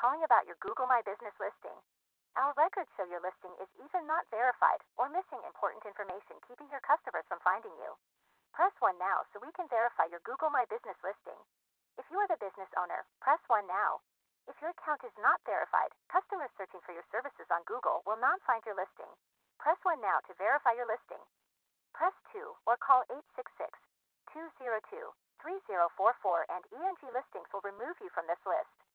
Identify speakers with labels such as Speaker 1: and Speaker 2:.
Speaker 1: Calling about your Google My Business listing. Our records show your listing is either not verified or missing important information, keeping your customers from finding you. Press 1 now so we can verify your Google My Business listing. If you are the business owner, press 1 now. If your account is not verified, customers searching for your services on Google will not find your listing. Press 1 now to verify your listing. Press 2 or call 866-202-3044 and ENG Listings will remove you from this list.